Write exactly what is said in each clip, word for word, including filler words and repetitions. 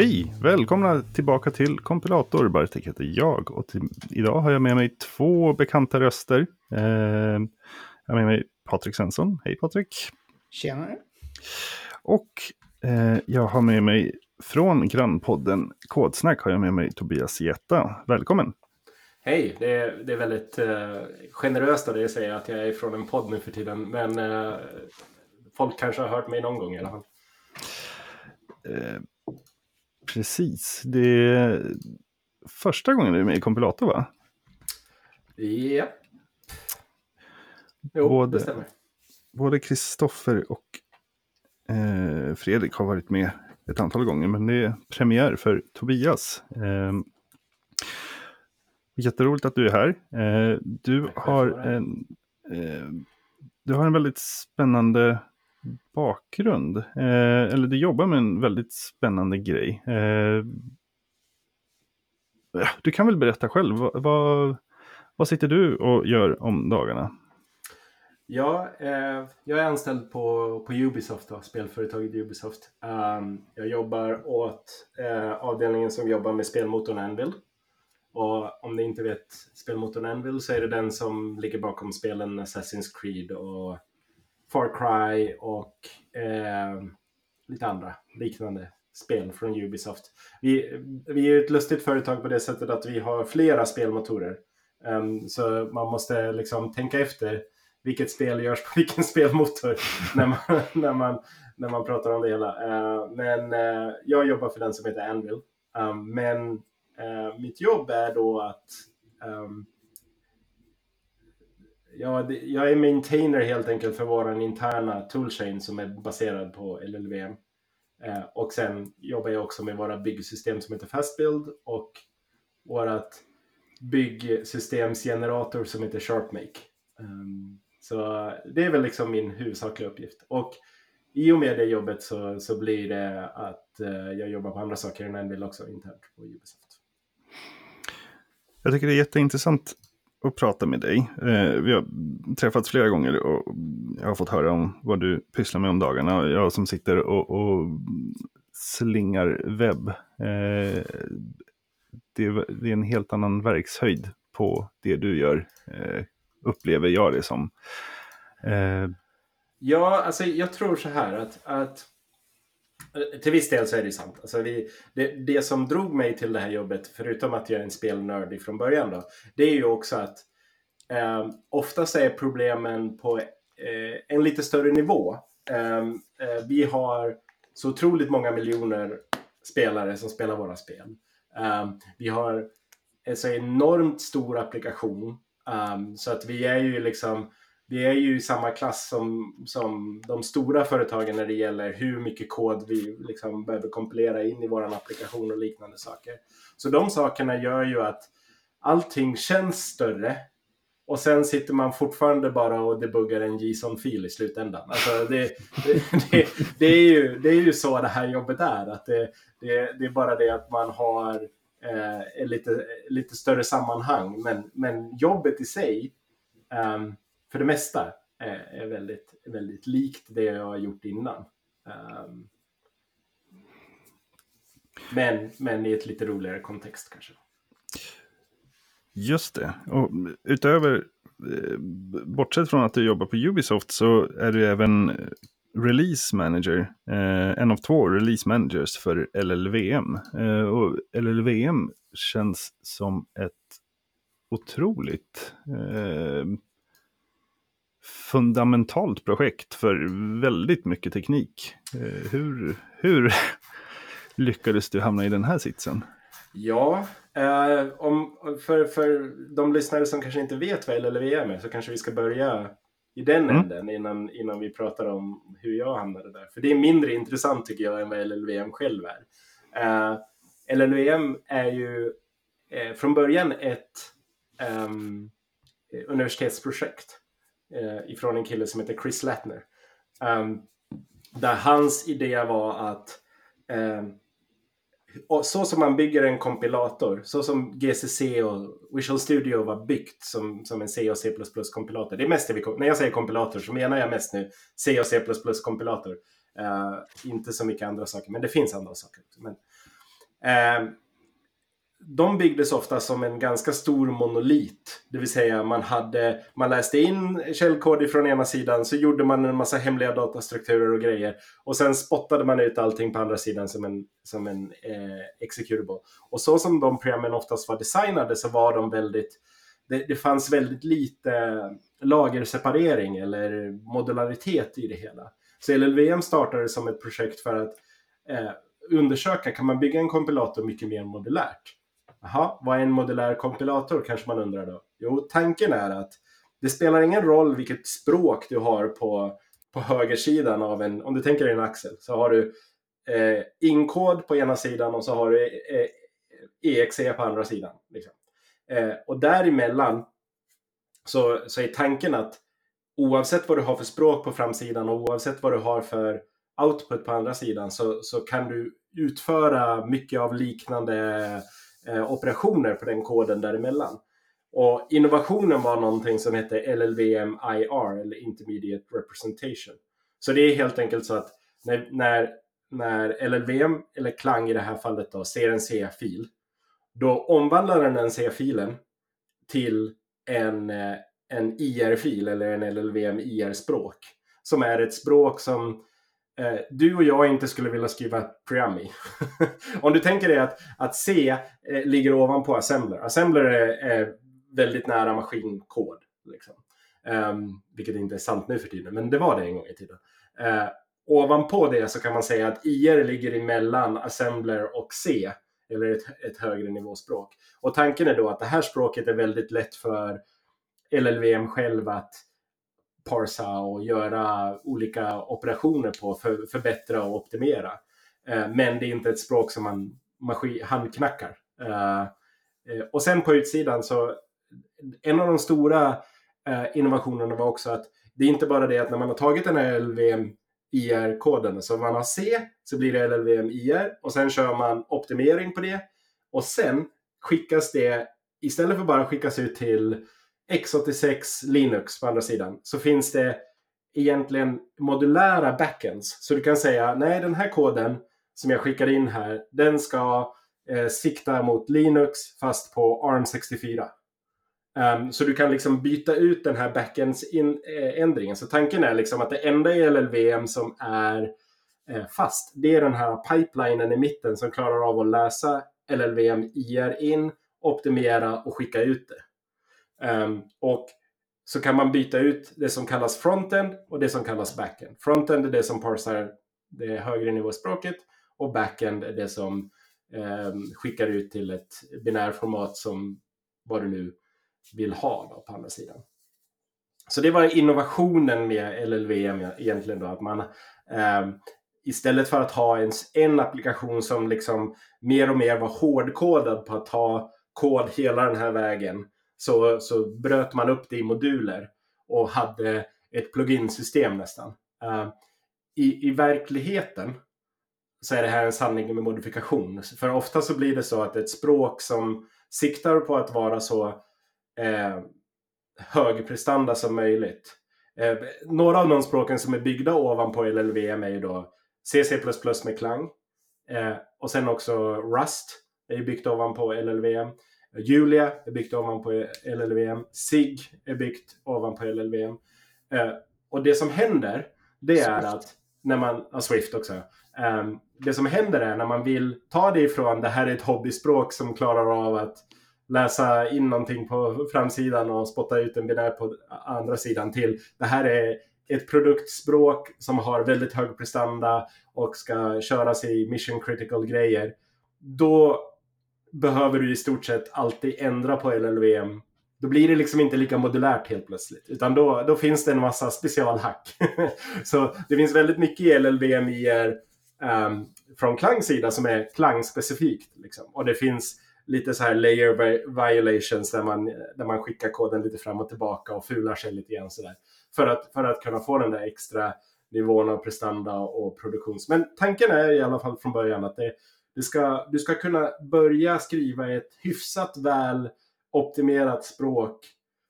Hej, välkomna tillbaka till Kompilator. Bartek heter jag och till, idag har jag med mig två bekanta röster. Eh, jag har med mig Patrik Svensson. Hej Patrik. Tjenare. Och eh, jag har med mig från grannpodden Kodsnack har jag med mig Tobias Jetta. Välkommen. Hej, det är, det är väldigt eh, generöst av dig att säga att jag är från en podd nu för tiden. Men eh, folk kanske har hört mig någon gång i alla fall. Eh, precis, det är första gången du är med i Kompilator, va? Ja. Jo, både, det stämmer. Både Kristoffer och eh, Fredrik har varit med ett antal gånger, men det är premiär för Tobias. Eh, jätteroligt att du är här. Eh, du, har en, eh, du har en väldigt spännande bakgrund. Eh, eller du jobbar med en väldigt spännande grej. Eh, du kan väl berätta själv. Vad, vad, vad sitter du och gör om dagarna? Ja, eh, jag är anställd på, på Ubisoft, då, spelföretaget Ubisoft. Um, jag jobbar åt eh, avdelningen som jobbar med spelmotorn Anvil. Och om ni inte vet spelmotorn Anvil så är det den som ligger bakom spelen Assassin's Creed och Far Cry och eh, lite andra liknande spel från Ubisoft. Vi, vi är ett lustigt företag på det sättet att vi har flera spelmotorer. Um, så man måste liksom tänka efter vilket spel görs på vilken spelmotor när man, när man, när man pratar om det hela. Uh, men uh, jag jobbar för den som heter Anvil. Um, men uh, mitt jobb är då att um, ja, det, jag är maintainer helt enkelt för vår interna toolchain som är baserad på L L V M. Uh, och sen jobbar jag också med våra byggsystem som heter Fastbuild och vårat byggsystemsgenerator som heter SharpMake. Um, så det är väl liksom min huvudsakliga uppgift. Och i och med det jobbet så, så blir det att uh, jag jobbar på andra saker än Anvil också internt på Ubisoft. Jag tycker det är jätteintressant att prata med dig. Eh, vi har träffats flera gånger och jag har fått höra om vad du pysslar med om dagarna. Jag som sitter och, och slingar webb. Eh, det, är, det är en helt annan verkshöjd på det du gör, eh, upplever jag det som. Eh. Ja, alltså jag tror så här att, att till viss del så är det sant. Alltså vi, det, det som drog mig till det här jobbet, förutom att jag är en spelnörd från början då, det är ju också att eh, oftast är problemen på eh, en lite större nivå. Eh, eh, vi har så otroligt många miljoner spelare som spelar våra spel. Eh, vi har en så enormt stor applikation. Um, så att vi är ju liksom vi är ju i samma klass som, som de stora företagen när det gäller hur mycket kod vi liksom behöver kompilera in i våran applikation och liknande saker. Så de sakerna gör ju att allting känns större och sen sitter man fortfarande bara och debuggar en JSON-fil i slutändan. Alltså det, det, det, det, är ju, det är ju så det här jobbet är. Att det, det, det är bara det att man har Eh, lite, lite större sammanhang, men, men jobbet i sig um, för det mesta är, är väldigt, väldigt likt det jag har gjort innan. Um, men, men i ett lite roligare kontext kanske. Just det. Och utöver, eh, bortsett från att du jobbar på Ubisoft så är du även release manager, eh, en av två release managers för L L V M. Eh, och L L V M känns som ett otroligt eh, fundamentalt projekt för väldigt mycket teknik. Eh, hur, hur lyckades du hamna i den här sitsen? Ja, eh, om, för, för de lyssnare som kanske inte vet vad L L V M är så kanske vi ska börja i den mm. änden innan, innan vi pratar om hur jag hamnade där. För det är mindre intressant tycker jag än vad L L V M själv är. Uh, L L V M är ju eh, från början ett um, universitetsprojekt eh, ifrån en kille som heter Chris Lattner. Um, där hans idé var att um, och så som man bygger en kompilator, så som G C C och Visual Studio var byggt som, som en C och C plus plus kompilator. Det är mest det vi, när jag säger kompilator så menar jag mest nu C och C plus plus kompilator. Uh, inte så mycket andra saker, men det finns andra saker. Men, Eh, de byggdes ofta som en ganska stor monolit. Det vill säga man, hade, man läste in källkod från ena sidan, så gjorde man en massa hemliga datastrukturer och grejer. Och sen spottade man ut allting på andra sidan som en, som en eh, executable. Och så som de programmen oftast var designade så var de väldigt... Det, det fanns väldigt lite lagerseparering eller modularitet i det hela. Så L L V M startade som ett projekt för att eh, undersöka, kan man bygga en kompilator mycket mer modulärt? Jaha, vad är en modulär kompilator, kanske man undrar då? Jo, tanken är att det spelar ingen roll vilket språk du har på, på högersidan av en, om du tänker dig en axel, så har du eh, inkod på ena sidan och så har du eh, E X E på andra sidan. Liksom. Eh, och däremellan så, så är tanken att oavsett vad du har för språk på framsidan och oavsett vad du har för output på andra sidan, så, så kan du utföra mycket av liknande eh, operationer på den koden däremellan. Och innovationen var någonting som heter L L V M I R, eller Intermediate Representation. Så det är helt enkelt så att när, när, när L L V M, eller Clang i det här fallet då, ser en C-fil, då omvandlar den den C-filen till en, en I R-fil eller en L L V M I R-språk. Som är ett språk som eh, du och jag inte skulle vilja skriva ett program i. Om du tänker dig att, att C eh, ligger ovanpå assembler. Assembler är, är väldigt nära maskinkod. Liksom. Um, vilket inte är sant nu för tiden, men det var det en gång i tiden. Uh, ovanpå det så kan man säga att I R ligger emellan assembler och C. Eller ett, ett högre nivåspråk. Och tanken är då att det här språket är väldigt lätt för L L V M själv att parsa och göra olika operationer på för att förbättra och optimera. Eh, men det är inte ett språk som man maskin, handknackar. Eh, och sen på utsidan så en av de stora eh, innovationerna var också att det är inte bara det att när man har tagit den här L L V M I R-koden. Så man har C så blir det L L V M I R och sen kör man optimering på det. Och sen skickas det, istället för bara skickas ut till x åttiosex Linux på andra sidan, så finns det egentligen modulära backends. Så du kan säga, nej, den här koden som jag skickar in här, den ska eh, sikta mot Linux fast på A R M sextiofyra. Um, så du kan liksom byta ut den här backends-ändringen. Så tanken är liksom att det enda i L L V M som är eh, fast, det är den här pipelinen i mitten som klarar av att läsa L L V M I R in, optimera och skicka ut det. Um, och så kan man byta ut det som kallas frontend och det som kallas backend. Frontend är det som parsar det högre nivåspråket och backend är det som um, skickar ut till ett binärformat som vad du nu vill ha då, på andra sidan. Så det var innovationen med L L V M egentligen då, att man eh, istället för att ha en, en applikation som liksom mer och mer var hårdkodad på att ta kod hela den här vägen, så, så bröt man upp det i moduler och hade ett plugin-system nästan. Eh, i, I verkligheten så är det här en sanning med modifikation. För ofta så blir det så att ett språk som siktar på att vara så Eh, högprestanda som möjligt. Eh, några av de språken som är byggda ovanpå L L V M är ju då C C plus plus med Clang. Eh, och sen också Rust är ju byggt ovanpå L L V M. Julia är byggt ovanpå L L V M. Sig är byggt ovanpå L L V M. Eh, och det som händer, det är Swift. att när man, ja, Swift också. Eh, det som händer är när man vill ta det ifrån, det här är ett hobbyspråk som klarar av att läsa in någonting på framsidan och spotta ut en binär på andra sidan, till det här är ett produktspråk som har väldigt hög prestanda och ska köras i mission critical grejer. Då behöver du i stort sett alltid ändra på L L V M. Då blir det liksom inte lika modulärt helt plötsligt, utan då, då finns det en massa specialhack. Så det finns väldigt mycket i L L V M I R um, från Clangs sida som är Clang-specifikt liksom. Och det finns lite så här layer violations där man, där man skickar koden lite fram och tillbaka och fular sig lite grann sådär. För att, för att kunna få den där extra nivån av prestanda och produktions. Men tanken är i alla fall från början att det, det ska, du ska kunna börja skriva ett hyfsat väl optimerat språk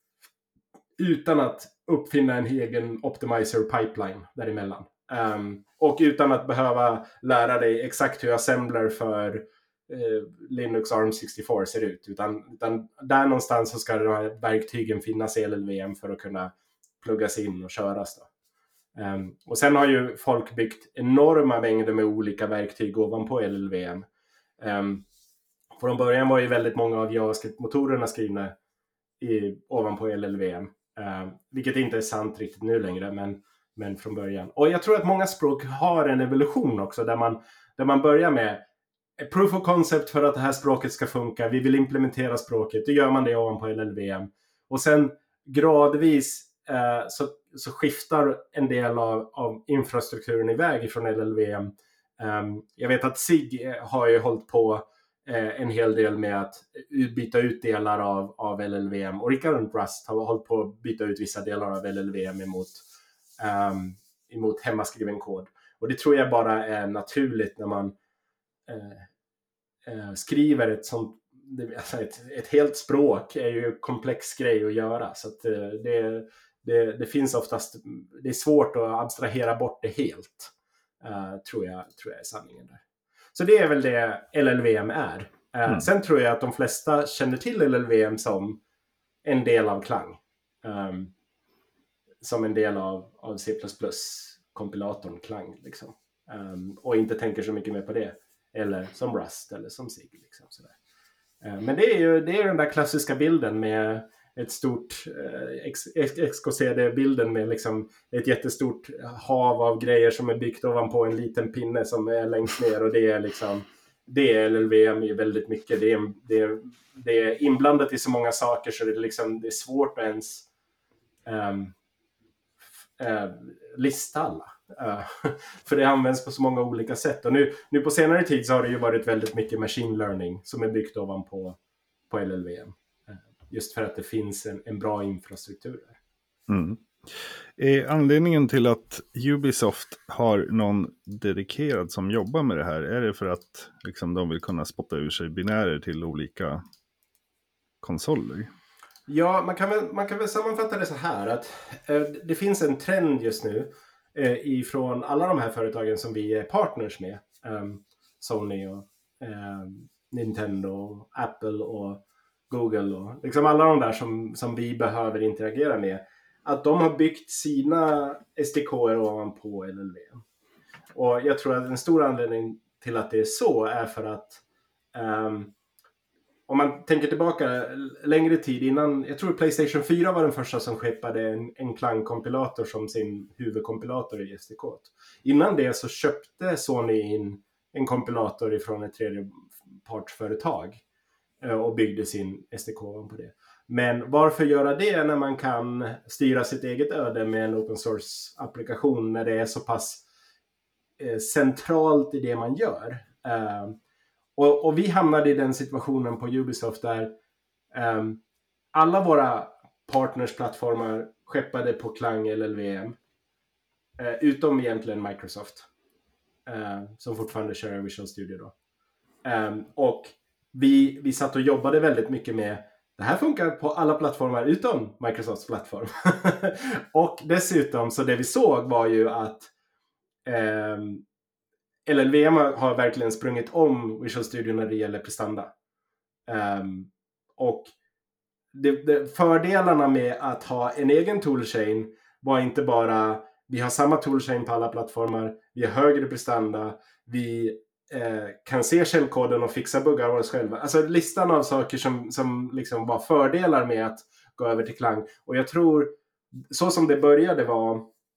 utan att uppfinna en egen optimizer pipeline däremellan. Um, och utan att behöva lära dig exakt hur assembler för eh, Linux A R M sextiofyra ser ut. Utan, utan där någonstans så ska de här verktygen finnas i L L V M för att kunna pluggas in och köras då. Um, och sen har ju folk byggt enorma mängder med olika verktyg ovanpå L L V M. Um, från början var ju väldigt många av JavaScript-motorerna skrivna i, ovanpå L L V M. Um, vilket inte är sant riktigt nu längre, men, men från början. Och jag tror att många språk har en evolution också, där man, där man börjar med proof of concept för att det här språket ska funka. Vi vill implementera språket, då gör man det ovanpå L L V M. Och sen gradvis uh, så så skiftar en del av, av infrastrukturen iväg från L L V M. Um, jag vet att S I G har ju hållit på eh, en hel del med att byta ut delar av, av L L V M. Och Rickard Rust har hållit på att byta ut vissa delar av L L V M emot, um, emot hemmaskriven kod. Och det tror jag bara är naturligt när man eh, eh, skriver ett sånt, alltså ett, ett helt språk är ju en komplex grej att göra. Så att, eh, det Det, det finns oftast, det är svårt att abstrahera bort det helt, uh, tror jag, tror jag är sanningen där. Så det är väl det L L V M är. Uh, mm. Sen tror jag att de flesta känner till L L V M som en del av Clang. Um, som en del av, av C plus plus-kompilatorn Clang. Liksom. Um, och inte tänker så mycket mer på det. Eller som Rust eller som S I G. Liksom, sådär. Uh, men det är ju det är den där klassiska bilden med ett stort eh, X K C D-bilden med liksom ett jättestort hav av grejer som är byggt ovanpå en liten pinne som är längst ner, och det är liksom det är L L V M i väldigt mycket. Det är, det är, det är inblandat i så många saker så det är, liksom, det är svårt att ens um, uh, lista alla. Uh, för det används på så många olika sätt. Och nu, nu på senare tid så har det ju varit väldigt mycket machine learning som är byggt ovanpå på L L V M. Just för att det finns en, en bra infrastruktur där. Mm. Är anledningen till att Ubisoft har någon dedikerad som jobbar med det här, är det för att liksom, de vill kunna spotta ur sig binärer till olika konsoler? Ja, man kan väl, man kan väl sammanfatta det så här att eh, det finns en trend just nu eh, ifrån alla de här företagen som vi är partners med. Eh, Sony och eh, Nintendo, Apple och Google och liksom alla de där som, som vi behöver interagera med, att de har byggt sina S D K:er ovanpå L L V M. Och jag tror att en stor anledning till att det är så är för att um, om man tänker tillbaka längre tid innan, jag tror PlayStation fyra var den första som skeppade en, en Clang-kompilator som sin huvudkompilator i S D K. Innan det så köpte Sony in en kompilator ifrån ett tredjepartsföretag och byggde sin S D K på det. Men varför göra det när man kan styra sitt eget öde med en open source-applikation när det är så pass eh, centralt i det man gör? Eh, och, och vi hamnade i den situationen på Ubisoft där eh, alla våra partnersplattformar skeppade på Clang L L V M. Eh, utom egentligen Microsoft. Eh, som fortfarande kör Visual Studio då. Eh, och Vi, vi satt och jobbade väldigt mycket med det här funkar på alla plattformar utom Microsofts plattform. Och dessutom så det vi såg var ju att eh, L L V M har verkligen sprungit om Visual Studio när det gäller prestanda. Eh, och det, det, fördelarna med att ha en egen toolchain var inte bara vi har samma toolchain på alla plattformar, vi har högre prestanda, vi Eh, kan se källkoden och fixa buggar av oss själva. Alltså listan av saker som, som liksom var fördelar med att gå över till Clang. Och jag tror, så som det började var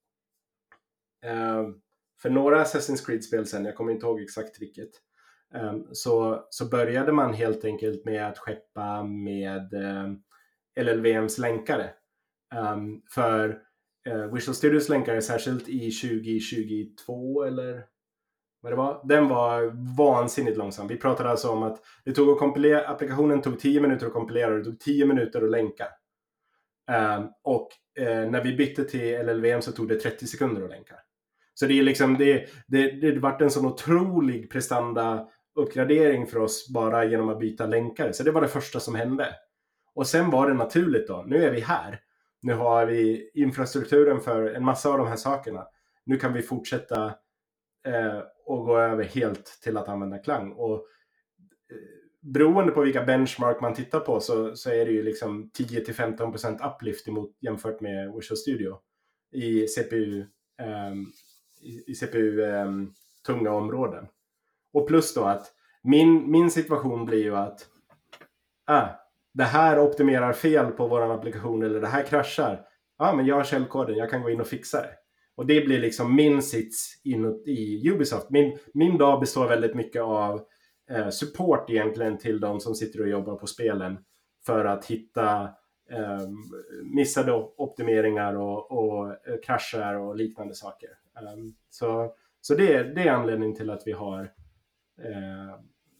eh, för några Assassin's Creed-spel sen, jag kommer inte ihåg exakt vilket, eh, så, så började man helt enkelt med att skeppa med eh, L L V M's länkare. Um, för eh, Visual Studios länkare, särskilt i tjugo tjugotvå eller vad det var, den var vansinnigt långsam. Vi pratade alltså om att det tog att kompilera, applikationen tog tio minuter att kompilera och det tog tio minuter att länka. Um, och uh, när vi bytte till L L V M så tog det trettio sekunder att länka. Så det är liksom det, det, det varit en sån otrolig prestanda uppgradering för oss bara genom att byta länkare. Så det var det första som hände. Och sen var det naturligt då. Nu är vi här. Nu har vi infrastrukturen för en massa av de här sakerna. Nu kan vi fortsätta eh, och gå över helt till att använda Clang. Och beroende på vilka benchmark man tittar på så, så är det ju liksom tio till femton procent uplift emot, jämfört med Visual Studio i C P U um, i, i C P U um, tunga områden. Och plus då att min, min situation blir ju att ah, det här optimerar fel på våran applikation eller det här kraschar. Ja, ah, men jag har källkoden, jag kan gå in och fixa det. Och det blir liksom min sits inåt i Ubisoft. Min, min dag består väldigt mycket av eh, support egentligen till de som sitter och jobbar på spelen. För att hitta eh, missade optimeringar och, och eh, kraschar och liknande saker. Um, så så det, det är anledningen till att vi har eh,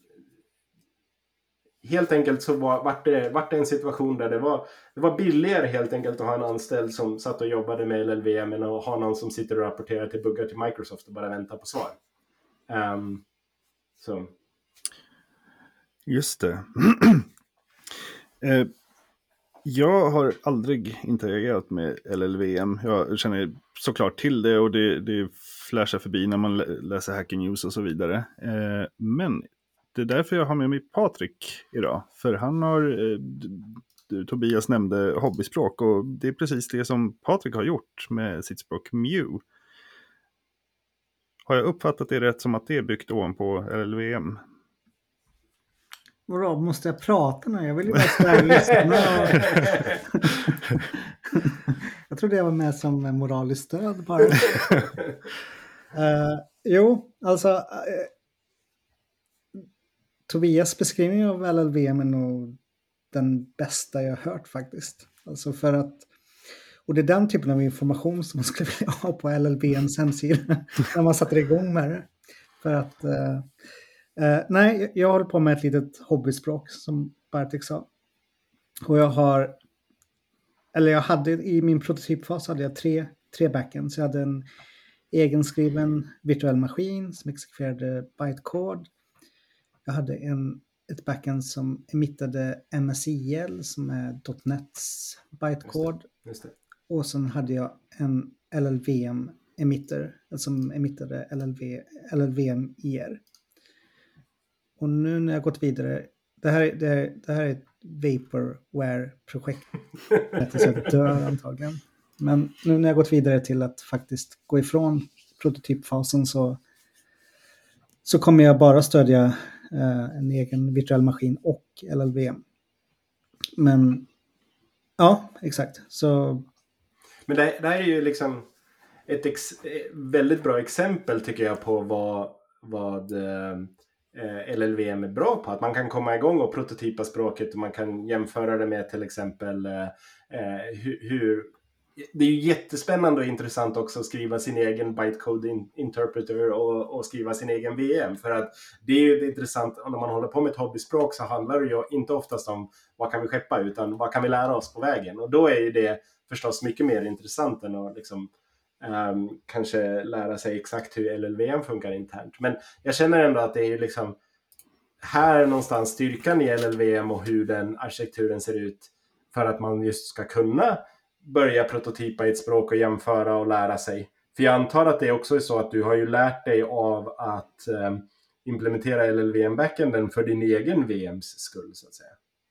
helt enkelt så var, vart, det, vart det en situation där det var, det var billigare helt enkelt att ha en anställd som satt och jobbade med L L V M än att ha någon som sitter och rapporterar till buggar till Microsoft och bara väntar på svar. Um, så. Just det. eh, jag har aldrig interagerat med L L V M. Jag känner såklart till det och det, det flashar förbi när man läser Hacker News och så vidare. Eh, men det är därför jag har med mig Patrik idag. För han har, eh, Tobias nämnde hobbyspråk och det är precis det som Patrik har gjort med sitt språk Mew. Har jag uppfattat det rätt som att det är byggt ovanpå L L V M? Vadå, måste jag prata nu? Jag vill ju bara sådär lyssna. Jag trodde jag var med som moraliskt stöd bara. uh, jo, alltså uh, Tobias beskrivning av L L V M är nog den bästa jag har hört faktiskt. Alltså för att, och det är den typen av information som man skulle vilja ha på L L V M:s hemsida när man satte igång med det. För att uh, Uh, nej, jag håller på med ett litet hobbyspråk som Bartek sa. Och jag har, eller jag hade i min prototypfas hade jag tre, tre backends. Jag hade en egenskriven virtuell maskin som exekverade bytecode. Jag hade en, ett backend som emittade M S I L som är .NETs bytecode. Just det, just det. Och sen hade jag en L L V M emitter som emittade L L V, L L V M I R. Och nu när jag gått vidare, det här, det här, det här är ett Vaporware-projekt. Det är dör antagligen. Men nu när jag gått vidare till att faktiskt gå ifrån prototypfasen så, så kommer jag bara stödja eh, en egen virtuell maskin och L L V M. Men ja, exakt. Så... Men det, det här är ju liksom ett ex, väldigt bra exempel tycker jag på vad, vad eh, L L V M är bra på. Att man kan komma igång och prototypa språket och man kan jämföra det med till exempel eh, hur, hur det är ju jättespännande och intressant också att skriva sin egen bytecode in, interpreter och, och skriva sin egen V M. För att det är ju intressant, när man håller på med ett hobbyspråk så handlar det ju inte oftast om vad kan vi skeppa utan vad kan vi lära oss på vägen. Och då är ju det förstås mycket mer intressant än att liksom, um, kanske lära sig exakt hur L L V M funkar internt. Men jag känner ändå att det är ju liksom här någonstans styrkan i L L V M och hur den arkitekturen ser ut för att man just ska kunna börja prototypa i ett språk och jämföra och lära sig. För jag antar att det också är så att du har ju lärt dig av att eh, implementera L L V M-backenden för din egen V M's skull så att säga.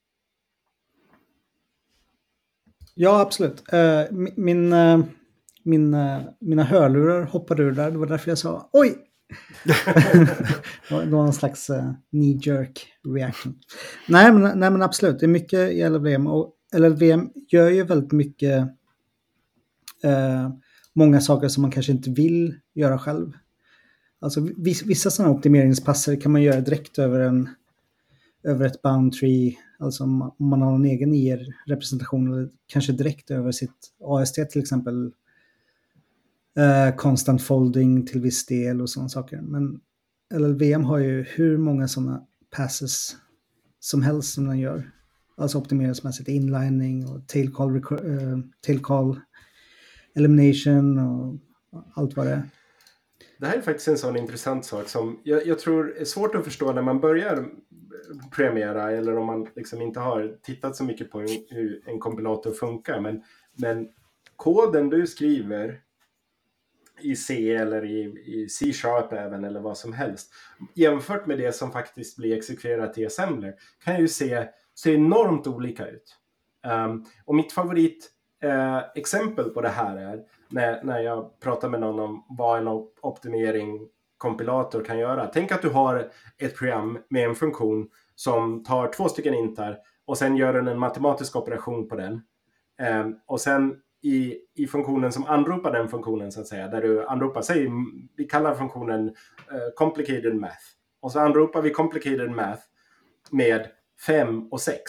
Ja, absolut. Uh, min, uh, min, uh, mina hörlurar hoppade ur där. Det var därför jag sa oj! Det var någon slags uh, knee-jerk reaction. Nej men, nej men absolut, det är mycket i L L V M och L L V M gör ju väldigt mycket eh, många saker som man kanske inte vill göra själv. Alltså vissa sådana optimeringspasser kan man göra direkt över en över ett bound tree, alltså om man har en egen I R-representation eller kanske direkt över sitt A S T till exempel. Eh, constant folding till viss del och sådana saker. Men L L V M har ju hur många sådana passes som helst som den gör. Alltså optimeringsmässigt inlining och tail call, uh, tail call elimination och allt vad det är. Det här är faktiskt en sån intressant sak som jag, jag tror är svårt att förstå när man börjar programmera eller om man liksom inte har tittat så mycket på hur en kompilator funkar. Men, men koden du skriver i C eller i, i C-sharp även eller vad som helst. Jämfört med det som faktiskt blir exekverat i assembler kan ju se, se enormt olika ut. Um, och mitt favorit uh, exempel på det här är när, när jag pratar med någon om vad en op- optimering kompilator kan göra. Tänk att du har ett program med en funktion som tar två stycken intar och sen gör den en matematisk operation på den. Um, och sen i, i funktionen som anropar den funktionen så att säga, där du anropar, säg, vi kallar funktionen uh, complicated math. Och så anropar vi complicated math med fem och sex.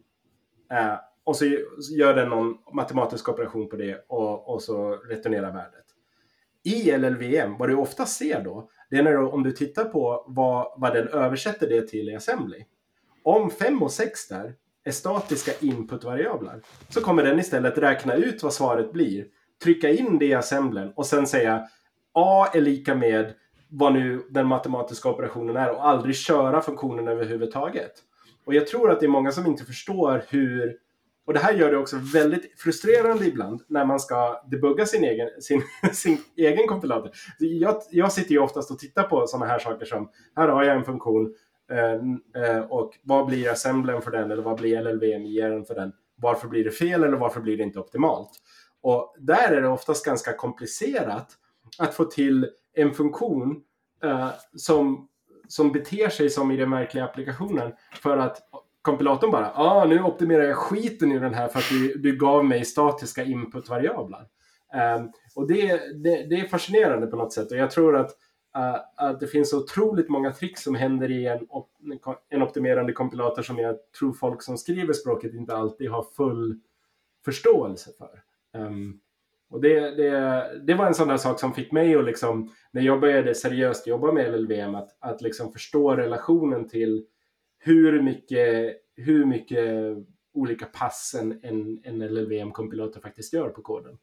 Uh, och så gör den någon matematisk operation på det och, och så returnerar värdet. I L L V M, vad du ofta ser då, det är när du, om du tittar på vad, vad den översätter det till i assembly. Om fem och sex där är statiska inputvariabler, så kommer den istället räkna ut vad svaret blir, trycka in det i assemblen och sen säga A är lika med vad nu den matematiska operationen är och aldrig köra funktionen överhuvudtaget. Och jag tror att det är många som inte förstår hur, och det här gör det också väldigt frustrerande ibland när man ska debugga sin egen, sin, sin egen kompilator. Jag, jag sitter ju oftast och tittar på sådana här saker som, här har jag en funktion eh, och vad blir assemblen för den eller vad blir L L V M-aren för den? Varför blir det fel eller varför blir det inte optimalt? Och där är det oftast ganska komplicerat att få till en funktion eh, som, som beter sig som i den verkliga applikationen, för att kompilatorn bara, ah, nu optimerar jag skiten i den här för att du, du gav mig statiska inputvariabler. Um, och det, det, det är fascinerande på något sätt. Och jag tror att, uh, att det finns otroligt många tricks som händer i en, op, en optimerande kompilator som jag tror folk som skriver språket inte alltid har full förståelse för. Um, och det, det, det var en sån där sak som fick mig att liksom, när jag började seriöst jobba med L L V M, att, att liksom förstå relationen till hur mycket, hur mycket olika pass en, en, en L L V M-kompilator faktiskt gör på koden.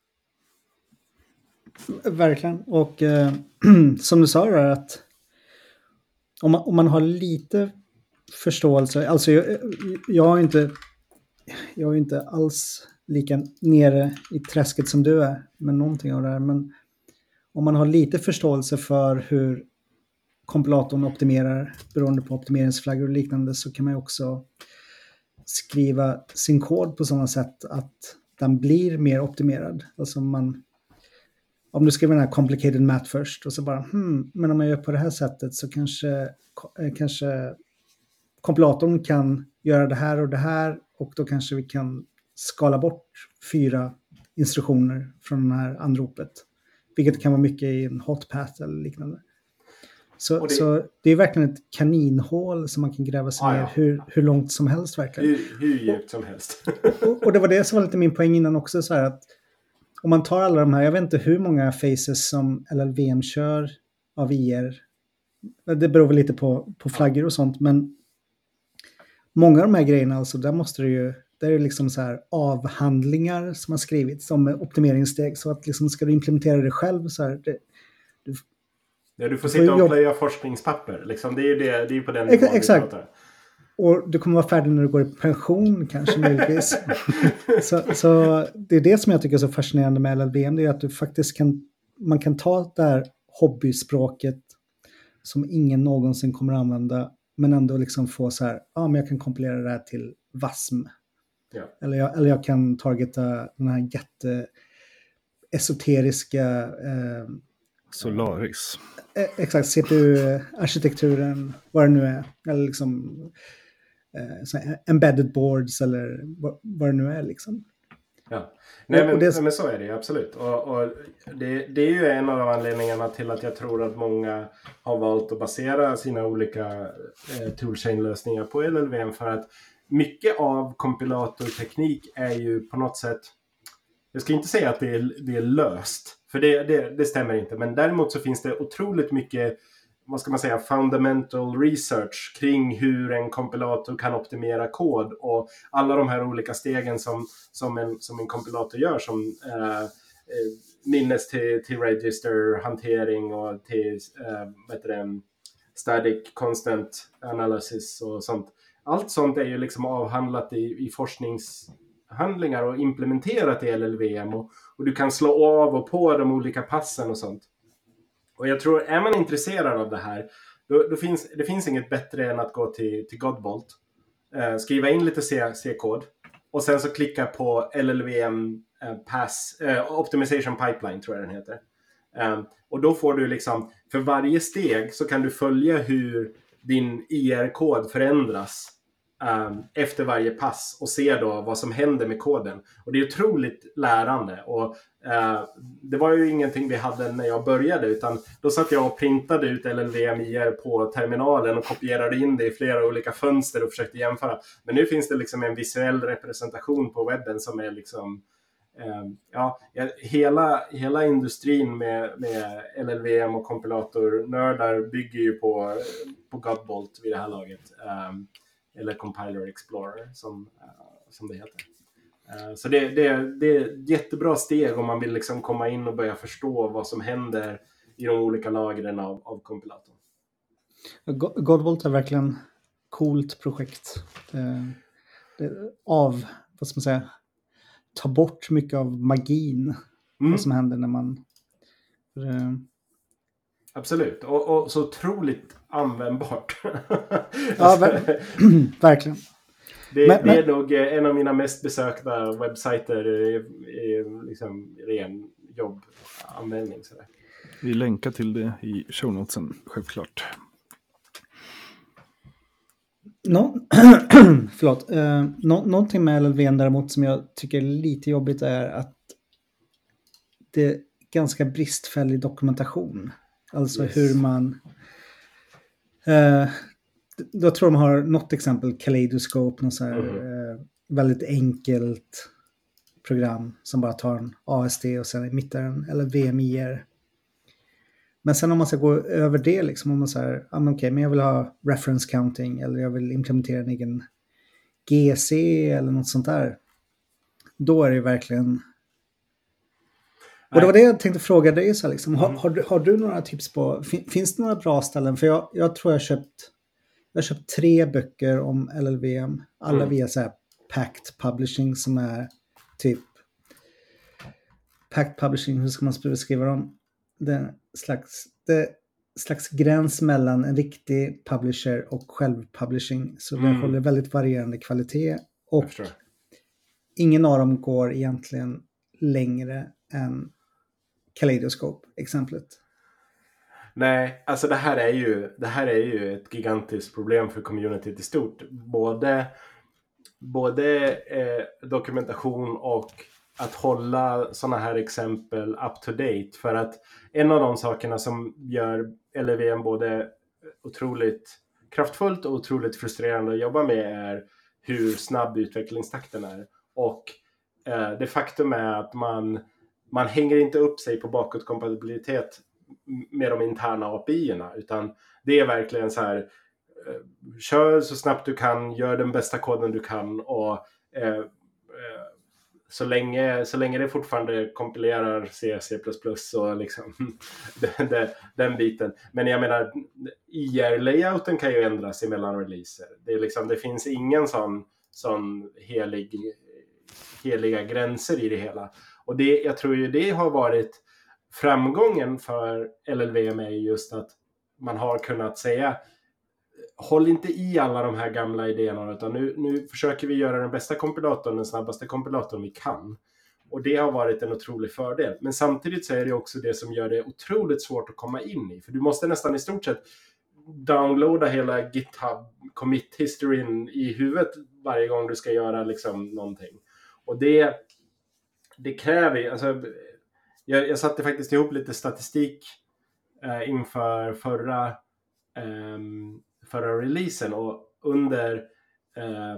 Verkligen. Och eh, som du sa där, att om man, om man har lite förståelse, alltså jag, jag har inte jag är inte alls lika nere i träsket som du är med någonting av det här, men om man har lite förståelse för hur kompilatorn optimerar beroende på optimeringsflaggor och liknande, så kan man ju också skriva sin kod på sådana sätt att den blir mer optimerad. Alltså man, om du skriver den här complicated math först och så bara, hmm, men om jag gör på det här sättet så kanske, kanske kompilatorn kan göra det här och det här, och då kanske vi kan skala bort fyra instruktioner från det här anropet. Vilket kan vara mycket i en hot path eller liknande. Så det, så det är verkligen ett kaninhål som man kan gräva sig ah, ner ja. hur, hur långt som helst verkligen. Hur, hur djupt som helst. och, och det var det som var lite min poäng innan också, så här att om man tar alla de här, jag vet inte hur många faces som L L V M kör av I R. Det beror väl lite på, på flaggor och sånt, men många av de här grejerna, alltså där måste det ju, där är det liksom så här avhandlingar som har skrivits som optimeringssteg, så att liksom ska du implementera det själv så här, det, du, ja, du får sitta och plöja forskningspapper, liksom, det är ju det, det är ju på den nivån. Exakt. Och du kommer vara färdig när du går i pension kanske möjligtvis. så, så det är det som jag tycker är så fascinerande med L L V M, det är att du faktiskt kan, man kan ta det här hobbyspråket som ingen någonsin kommer att använda, men ändå liksom få så här, ja ah, men jag kan kompilera det här till V A S M. Ja. Eller, jag, eller jag kan targeta den här jätte esoteriska eh, Solaris. Eh, exakt, C P U-arkitekturen, vad det nu är. Eller liksom eh, så embedded boards eller vad, vad det nu är liksom. Ja, nej men, det... men så är det absolut. Och, och det, det är ju en av anledningarna till att jag tror att många har valt att basera sina olika eh, toolchain-lösningar på L L V M, för att mycket av kompilatorteknik är ju på något sätt, jag ska inte säga att det är, det är löst, för det, det, det stämmer inte, men däremot så finns det otroligt mycket, vad ska man säga, fundamental research kring hur en kompilator kan optimera kod, och alla de här olika stegen som, som, en, som en kompilator gör, som eh, eh, minnes till, till register hantering och till eh, vad heter det, static constant analysis och sånt. Allt sånt är ju liksom avhandlat i, i forsknings handlingar och implementerat i L L V M och, och du kan slå av och på de olika passen och sånt. Och jag tror, är man intresserad av det här, då, då finns det finns inget bättre än att gå till, till Godbolt, eh, skriva in lite C, C-kod och sen så klicka på L L V M eh, Pass, eh, Optimization Pipeline tror jag den heter. Um, och då får du liksom, för varje steg så kan du följa hur din I R-kod förändras um, efter varje pass och se då vad som händer med koden. Och det är otroligt lärande. Och uh, det var ju ingenting vi hade när jag började, utan då satt jag och printade ut L L V M I R på terminalen och kopierade in det i flera olika fönster och försökte jämföra. Men nu finns det liksom en visuell representation på webben som är liksom Ja, hela, hela industrin med, med L L V M och kompilatornördar bygger ju på, på Godbolt vid det här laget. Um, eller Compiler Explorer som, uh, som det heter. Uh, så det, det, det är ett jättebra steg om man vill liksom komma in och börja förstå vad som händer i de olika lagren av, av kompilatorn. Godbolt är verkligen coolt projekt. Uh, det, av, vad ska man säga, ta bort mycket av magin. Mm. Vad som händer när man... För, absolut. Och, och så otroligt användbart. Ja, ver- verkligen. Det, men, det är men... nog en av mina mest besökta webbsajter i, i liksom ren jobbanvändning. Sådär. Vi länkar till det i show notesen, självklart. No, förlåt. Uh, no, någonting med L L V M däremot som jag tycker är lite jobbigt är att det är ganska bristfällig dokumentation. Alltså yes. hur man... Uh, jag tror de har något exempel, Kaleidoscope, något så här, mm. uh, väldigt enkelt program som bara tar en A S D och sen i mitten eller V M I R. Men sen om man ska gå över det liksom, om man säger, ah, men okej, men jag vill ha reference counting eller jag vill implementera en egen G C eller något sånt där. Då är det verkligen... Och det var det jag tänkte fråga dig så liksom, har, har, du, har du några tips på, fin, finns det några bra ställen? För jag, jag tror jag har köpt, jag har köpt tre böcker om L L V M, alla mm. via så här Packt Publishing som är typ Packt Publishing, hur ska man beskriva dem? Den slags, det slags gräns mellan en riktig publisher och självpublishing. Så mm. det håller väldigt varierande kvalitet. Och ingen av dem går egentligen längre än Kaleidoscope-exemplet. Nej, alltså det här är ju, det här är ju ett gigantiskt problem för communityt i stort. Både, både eh, dokumentation och att hålla sådana här exempel up to date. För att en av de sakerna som gör L L V M både otroligt kraftfullt och otroligt frustrerande att jobba med är hur snabb utvecklingstakten är. Och eh, det faktum är att man, man hänger inte upp sig på bakåtkompatibilitet med de interna A P I-erna. Utan det är verkligen så här, eh, kör så snabbt du kan, gör den bästa koden du kan och eh, Så länge, så länge det fortfarande kompilerar C, C plus plus och liksom den, den, den biten. Men jag menar, I R-layouten kan ju ändras emellan releaser. Det, är liksom, det finns ingen sån, sån helig, heliga gränser i det hela. Och det, jag tror ju det har varit framgången för L L V M är just att man har kunnat säga håll inte i alla de här gamla idéerna utan nu, nu försöker vi göra den bästa kompilatorn, den snabbaste kompilatorn vi kan. Och det har varit en otrolig fördel. Men samtidigt så är det också det som gör det otroligt svårt att komma in i. För du måste nästan i stort sett downloada hela GitHub commit-historyn i huvudet varje gång du ska göra liksom någonting. Och det, det kräver, alltså, jag, jag satte faktiskt ihop lite statistik eh, inför förra eh, förra releasen och under eh,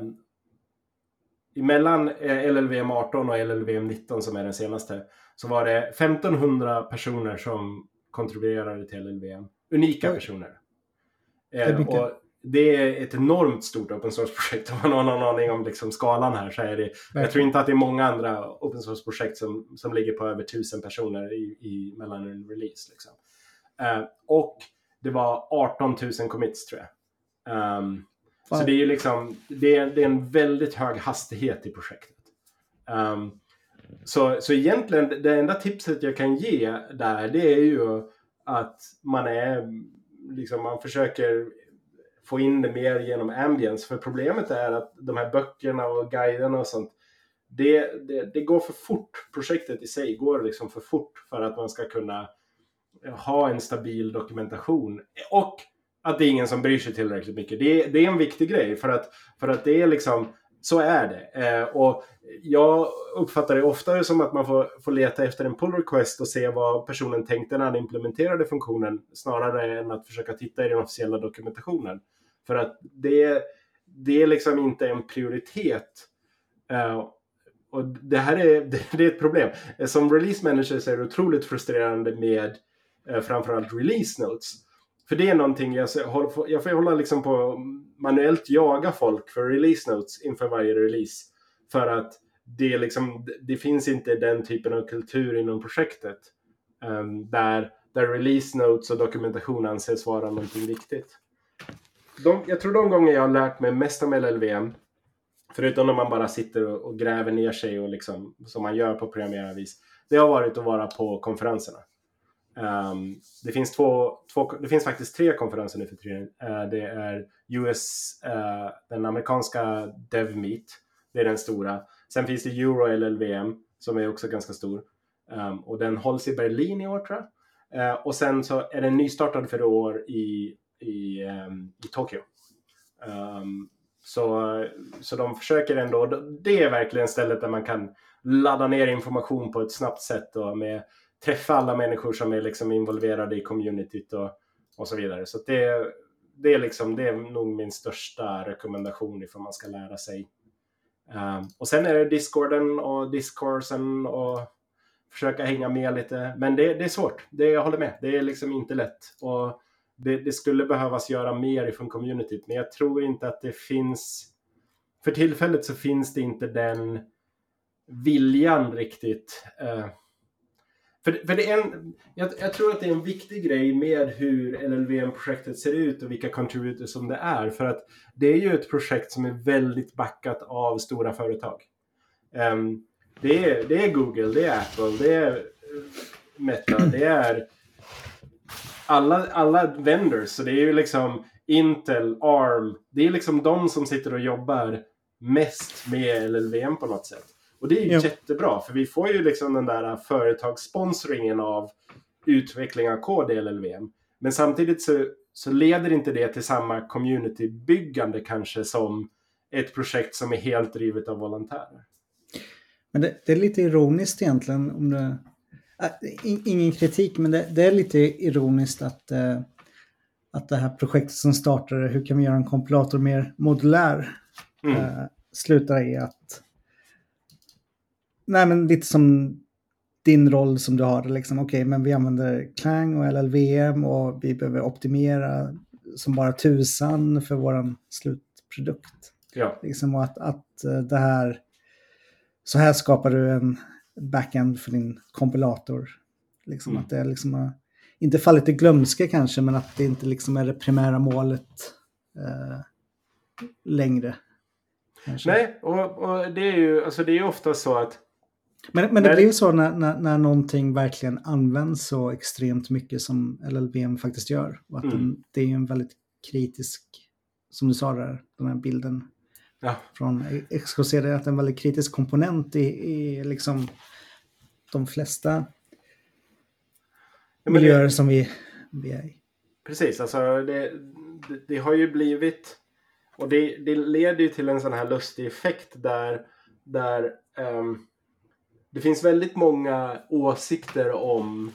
emellan L L V M arton och L L V M nitton som är den senaste så var det femtonhundra personer som kontribuerade till L L V M. Unika personer. Eh, det och det är ett enormt stort open source-projekt. Om man har någon aning om liksom skalan här så är det, jag tror inte att det är många andra open source-projekt som, som ligger på över tusen personer i, i mellan en release. Liksom. Eh, och det var arton tusen commits tror jag. Um, wow. Så det är ju liksom det är, det är en väldigt hög hastighet i projektet. Um, så, så egentligen det enda tipset jag kan ge där, det är ju att man är liksom, man försöker få in det mer genom ambience. För problemet är att de här böckerna och guiderna och sånt, det, det, det går för fort. Projektet i sig går liksom för fort för att man ska kunna ha en stabil dokumentation. Och att det är ingen som bryr sig tillräckligt mycket. Det, det är en viktig grej för att, för att det är liksom, så är det. Eh, och jag uppfattar det ofta som att man får, får leta efter en pull request och se vad personen tänkte när han implementerade funktionen, snarare än att försöka titta i den officiella dokumentationen. För att det, det är liksom inte en prioritet. Uh, och det här är, det, det är ett problem. Som release manager så är det otroligt frustrerande med uh, framförallt release notes. För det är någonting jag, jag får hålla liksom på manuellt jaga folk för release notes inför varje release. För att det, liksom, det finns inte den typen av kultur inom projektet. Um, där, där release notes och dokumentation anses vara någonting viktigt. De, jag tror de gånger jag har lärt mig mest om L L V M, förutom när man bara sitter och, och gräver ner sig och liksom, som man gör på programmerarvis, det har varit att vara på konferenserna. Um, det finns två, två, det finns faktiskt tre konferenser nu för tiden. Uh, det är U S, uh, den amerikanska DevMeet, det är den stora. Sen finns det Euro L L V M som är också ganska stor. Um, och den hålls i Berlin i år, tror jag. Uh, och sen så är den nystartad för i år i i, um, i Tokyo. Um, så, så de försöker ändå, det är verkligen stället där man kan ladda ner information på ett snabbt sätt och med, träffa alla människor som är liksom involverade i communityt och, och så vidare. Så det, det, är liksom, det är nog min största rekommendation ifall man ska lära sig. Um, och sen är det Discorden och Discoursen och försöka hänga med lite. Men det, det är svårt, det, jag håller med. Det är liksom inte lätt. Och Det, det skulle behövas göra mer ifrån communityt, men jag tror inte att det finns, för tillfället så finns det inte den viljan riktigt. Uh, för, för det är en, jag, jag tror att det är en viktig grej med hur L L V M-projektet ser ut och vilka contributors som det är, för att det är ju ett projekt som är väldigt backat av stora företag. Um, det, är, det är Google, det är Apple, det är Meta, det är Alla, alla vendors, så det är ju liksom Intel, ARM, det är liksom de som sitter och jobbar mest med L L V M på något sätt. Och det är ju ja. jättebra, för vi får ju liksom den där företagssponsringen av utveckling av kod i L L V M. Men samtidigt så, så leder inte det till samma communitybyggande kanske som ett projekt som är helt drivet av volontärer. Men det, det är lite ironiskt egentligen om det... Ingen kritik, men det, det är lite ironiskt att, eh, att det här projektet som startade, hur kan vi göra en kompilator mer modulär, mm. eh, slutar i att nej men lite som din roll som du har, liksom, okej, okay, men vi använder Clang och L L V M och vi behöver optimera som bara tusan för våran slutprodukt. Ja. Liksom, och att, att det här, så här skapar du en backend för din kompilator. Liksom mm. att det är liksom inte fallit i glömska kanske, men att det inte liksom är det primära målet eh, längre. Kanske. Nej, och, och det är ju alltså det är ofta så att men, men det blir ju så när, när, när någonting verkligen används så extremt mycket som L L V M faktiskt gör. Och att mm. den, det är ju en väldigt kritisk, som du sa där, den här bilden ja. från X K C, det är att en väldigt kritisk komponent i, i liksom de flesta ja, miljöer det, som vi, vi är i. Precis, alltså det, det, det har ju blivit, och det, det leder ju till en sån här lustig effekt där, där um, det finns väldigt många åsikter om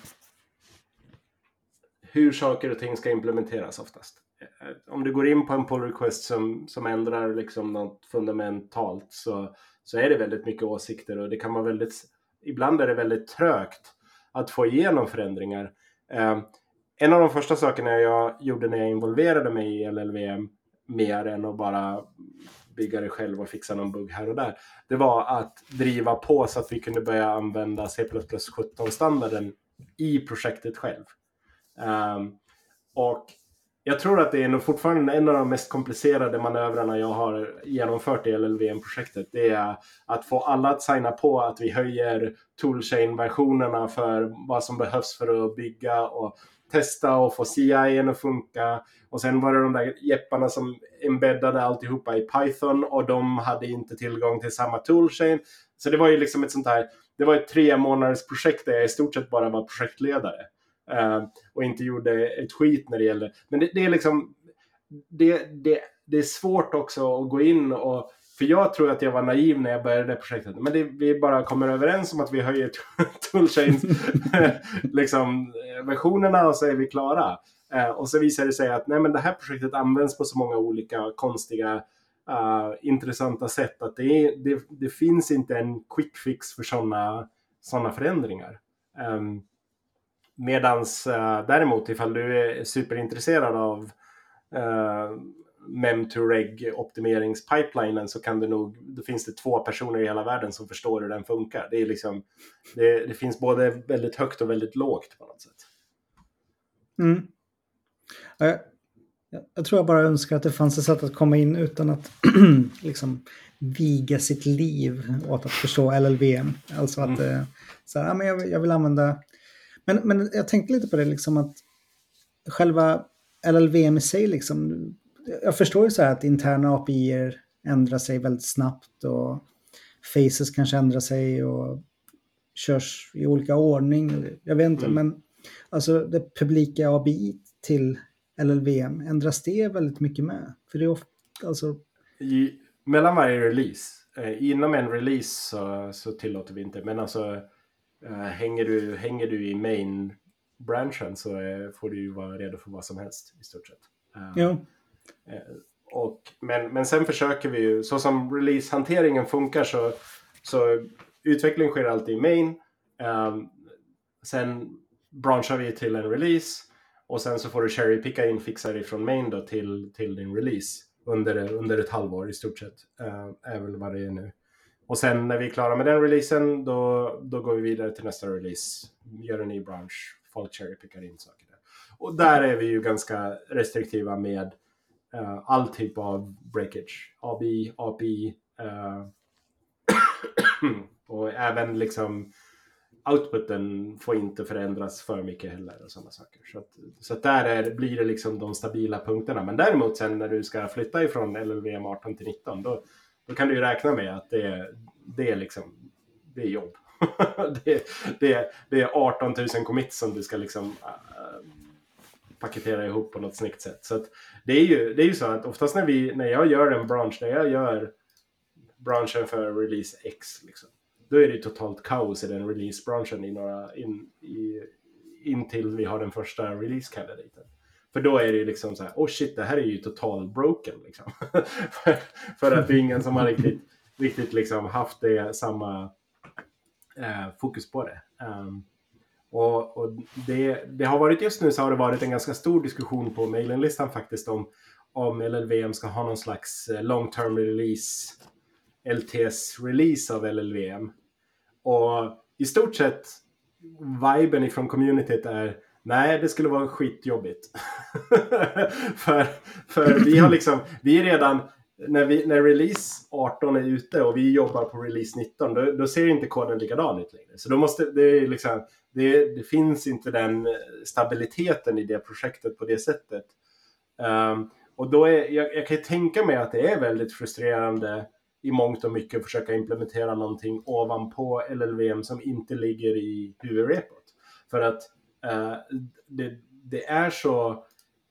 hur saker och ting ska implementeras oftast. Om du går in på en pull request som, som ändrar liksom något fundamentalt så, så är det väldigt mycket åsikter, och det kan vara väldigt, ibland är det väldigt trögt att få igenom förändringar. Eh, en av de första sakerna jag gjorde när jag involverade mig i L L V M mer än att bara bygga det själv och fixa någon bugg här och där, det var att driva på så att vi kunde börja använda C plus plus sjutton-standarden i projektet själv. Um, och jag tror att det är nog fortfarande en av de mest komplicerade manövrarna jag har genomfört i L L V M-projektet. Det är att få alla att signa på att vi höjer toolchain-versionerna för vad som behövs för att bygga och testa och få C I att funka. Och sen var det de där jepparna som embeddade alltihopa i Python och de hade inte tillgång till samma toolchain. Så det var ju liksom ett sånt här, det var ett tre månaders projekt där jag i stort sett bara var projektledare. Uh, och inte gjorde ett skit när det gäller. Men det, det är liksom det, det, det är svårt också att gå in och, för jag tror att jag var naiv när jag började det projektet, men det, vi bara kommer överens om att vi höjer toolchains liksom versionerna och så är vi klara. Uh, och så visar det sig att nej, men det här projektet används på så många olika konstiga uh, intressanta sätt att det, är, det, det finns inte en quick fix för sådana sådana förändringar. Um, Medans uh, däremot ifall du är superintresserad av uh, mem to reg optimeringspipelinen så kan det nog, då finns det två personer i hela världen som förstår hur den funkar. Det är liksom, det, det finns både väldigt högt och väldigt lågt på något sätt. Mm. Jag, jag tror jag bara önskar att det fanns ett sätt att komma in utan att liksom viga sitt liv åt att förstå L L V M. Alltså att mm. uh, så här, ja, men jag, jag vill använda. Men, men jag tänkte lite på det liksom att själva L L V M i sig liksom, jag förstår ju så här att interna A P I-er ändrar sig väldigt snabbt och faces kanske ändrar sig och körs i olika ordning. Jag vet inte, mm. men alltså det publika A P I till L L V M, ändras det väldigt mycket med? För det är ofta, alltså... I, mellan varje release, eh, inom en release så, så tillåter vi inte, men alltså Uh, hänger, du, hänger du i main branchen så uh, får du ju vara redo för vad som helst i stort sett. Uh, ja. uh, och, men, men sen försöker vi ju, så som release-hanteringen funkar så, så utveckling sker alltid i main. Um, sen branchar vi till en release och sen så får du cherry-picka in fixar ifrån main då till, till din release under, under ett halvår i stort sett. Uh, är väl vad det är nu. Och sen när vi är klara med den releasen då, då går vi vidare till nästa release. Gör en ny bransch. Folk cherry-pickar in saker där. Och där är vi ju ganska restriktiva med uh, all typ av breakage. A B I, A P I. Uh, och även liksom outputen får inte förändras för mycket heller och sådana saker. Så, att, så att där är, blir det liksom de stabila punkterna. Men däremot sen när du ska flytta ifrån L L V M arton till nitton då Då kan du ju räkna med att det är, det är, liksom, det är jobb. det, det, det är arton tusen commits som du ska liksom, uh, paketera ihop på något snyggt sätt. Så att det, är ju, det är ju så att oftast när, vi, när jag gör en bransch, när jag gör branschen för release X, liksom, då är det ju totalt kaos i den release-branschen i några, in, i, in till vi har den första release-kandidaten. För då är det ju liksom så här, oh shit, det här är ju total broken liksom. för, för att det är ingen som har riktigt, riktigt liksom haft det samma eh, fokus på det. Um, och och det, det har varit just nu så har det varit en ganska stor diskussion på mailinlistan faktiskt om, om L L V M ska ha någon slags long term release, L T S-release av L L V M. Och i stort sett viben ifrån communityt är nej, det skulle vara skitjobbigt. för, för vi har liksom, vi är redan, när, vi, när release arton är ute och vi jobbar på release nitton, då, då ser inte koden likadan ut längre. Så då måste, det är liksom, det, det finns inte den stabiliteten i det projektet på det sättet. Um, och då är, jag, jag kan ju tänka mig att det är väldigt frustrerande i mångt och mycket att försöka implementera någonting ovanpå L L V M som inte ligger i huvudrepot. För att Uh, det, det är så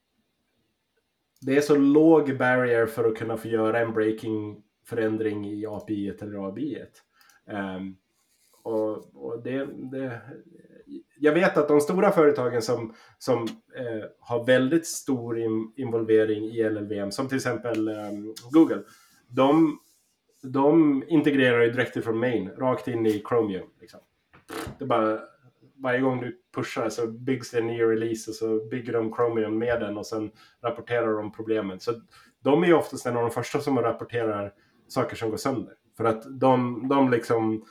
det är så låg barrier för att kunna få göra en breaking förändring i A P I eller A B I. Um, och, och det, det jag vet att de stora företagen som, som uh, har väldigt stor in, involvering i L L V M, som till exempel um, Google, de, de integrerar ju direkt från main rakt in i Chromium liksom. Det är bara varje gång du pushar så byggs det en ny release och så bygger de Chromium med den och sen rapporterar de problemen. Så de är ju oftast en av de första som rapporterar saker som går sönder. För att de, de liksom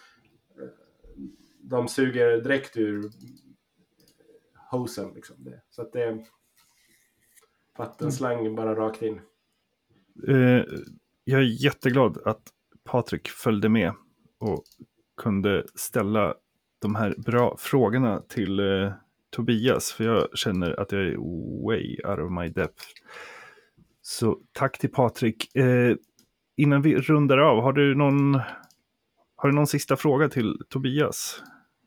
de suger direkt ur hosen liksom. Så att det, vattenslang mm. bara rakt in. Uh, jag är jätteglad att Patrik följde med och kunde ställa de här bra frågorna till uh, Tobias, för jag känner att jag är way out of my depth. Så tack till Patrik. Uh, innan vi rundar av, har du någon, har du någon sista fråga till Tobias?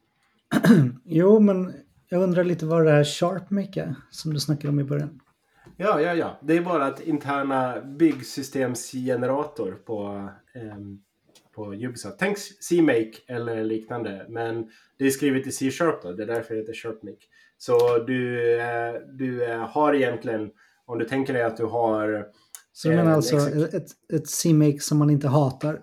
Jo, men jag undrar lite vad det här SharpMake är som du snackade om i början. Ja, ja, ja. Det är bara ett interna byggsystemsgenerator på, eh, på Ubisoft. Tänk CMake eller liknande, men det är skrivet i C-sharp då. Det är därför det heter SharpMake. Så du, eh, du eh, har egentligen, om du tänker dig att du har... Så du menar eh, alltså exek- ett, ett CMake som man inte hatar?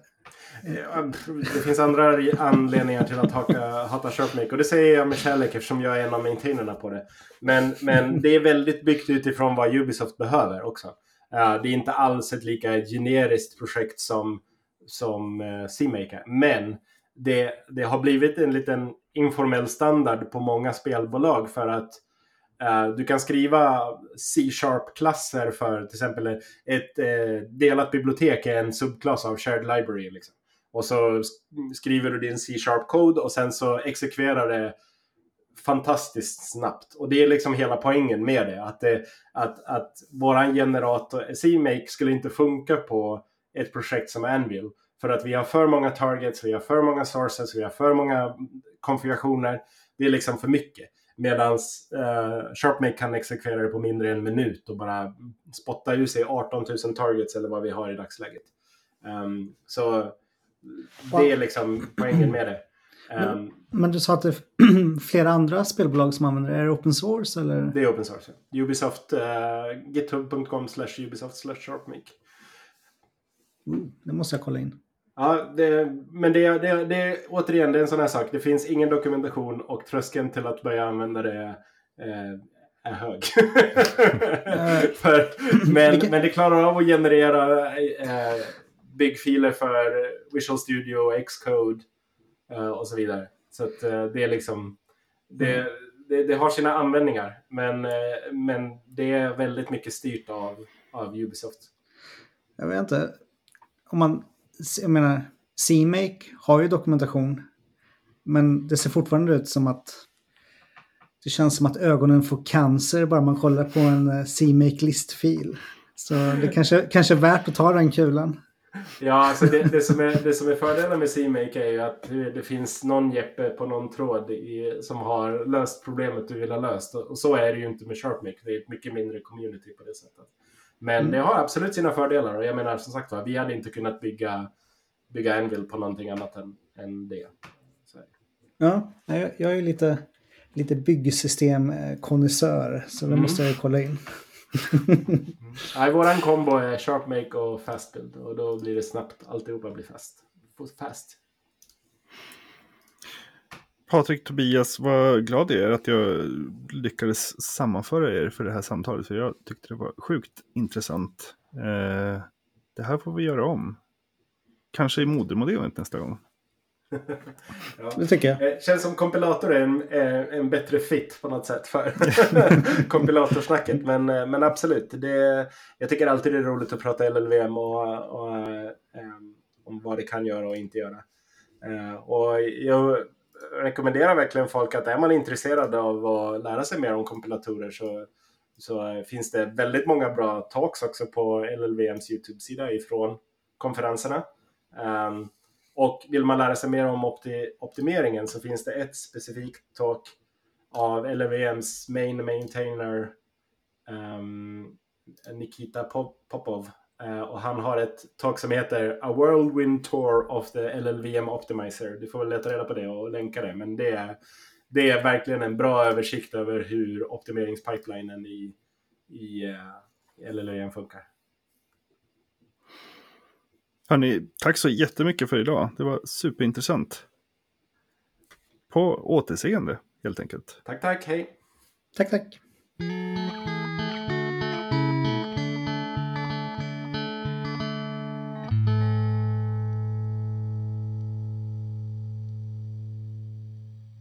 Det finns andra anledningar till att haka, hata SharpMake, och det säger jag med kärlek eftersom jag är en av maintainerna på det. Men, men det är väldigt byggt utifrån vad Ubisoft behöver också. Uh, det är inte alls ett lika generiskt projekt som, som uh, CMake, men det, det har blivit en liten informell standard på många spelbolag för att uh, du kan skriva C-sharp-klasser för till exempel ett uh, delat bibliotek är en subklass av shared library liksom. Och så skriver du din C-sharp-kod och sen så exekverar det fantastiskt snabbt. Och det är liksom hela poängen med det. Att, det, att, att våran generator, CMake, skulle inte funka på ett projekt som Anvil. För att vi har för många targets, vi har för många sources, vi har för många konfigurationer. Det är liksom för mycket. Medan uh, SharpMake kan exekvera det på mindre än en minut och bara spotta ut sig arton tusen targets eller vad vi har i dagsläget. Um, så... Det är liksom poängen med det. Um, men, men du sa att det är flera andra spelbolag som använder det. Är det open source? Eller? Det är open source. Ubisoft, uh, github punkt com slash ubisoft slash sharpmake. Mm, det måste jag kolla in. Ja, det, men det, det, det, återigen, det är en sån här sak. Det finns ingen dokumentation och tröskeln till att börja använda det eh, är hög. För, men, men det klarar av att generera eh, byggfiler för Visual Studio, Xcode uh, och så vidare. Så att uh, det är liksom det, mm. det, det har sina användningar, men, uh, men det är väldigt mycket styrt av, av Ubisoft. Jag vet inte. Om man, jag menar, CMake har ju dokumentation, men det ser fortfarande ut som att det känns som att ögonen får cancer bara man kollar på en CMake listfil. Så det kanske, kanske är värt att ta den kulan. Ja, alltså det, det, som är, det som är fördelen med CMake är ju att det finns någon jeppe på någon tråd i, som har löst problemet du vill ha löst. Och så är det ju inte med SharpMake. Det är ett mycket mindre community på det sättet. Men mm. det har absolut sina fördelar. Och jag menar som sagt, va, vi hade inte kunnat bygga, bygga Anvil på någonting annat än, än det. Så. Ja, jag, jag är ju lite, lite byggsystem-konnässör. Så det mm. måste jag ju kolla in. mm. Nej, våran kombo är SharpMake och FastBuild och då blir det snabbt, alltihopa blir fast. fast. Patrik, Tobias, vad glad jag är att jag lyckades sammanföra er för det här samtalet, för jag tyckte det var sjukt intressant. Eh, det här får vi göra om. Kanske i modermodellet nästa gång. Ja. Det tycker jag. Det känns som kompilator är en, en bättre fit på något sätt för kompilatorsnacket. Men, men absolut. Det, jag tycker alltid det är roligt att prata L L V M och, och um, om vad det kan göra och inte göra. Uh, och jag rekommenderar verkligen folk att är man intresserad av att lära sig mer om kompilatorer så, så finns det väldigt många bra talks också på L L V M's YouTube-sida ifrån konferenserna. Um, Och vill man lära sig mer om opti- optimeringen så finns det ett specifikt talk av L L V M's main maintainer um, Nikita Popov. Uh, och han har ett talk som heter A Whirlwind Tour of the L L V M Optimizer. Du får väl leta reda på det och länka det. Men det är, det är verkligen en bra översikt över hur optimeringspipelinen i, i uh, L L V M funkar. Hörrni, tack så jättemycket för idag. Det var superintressant. På återseende, helt enkelt. Tack, tack. Hej. Tack, tack.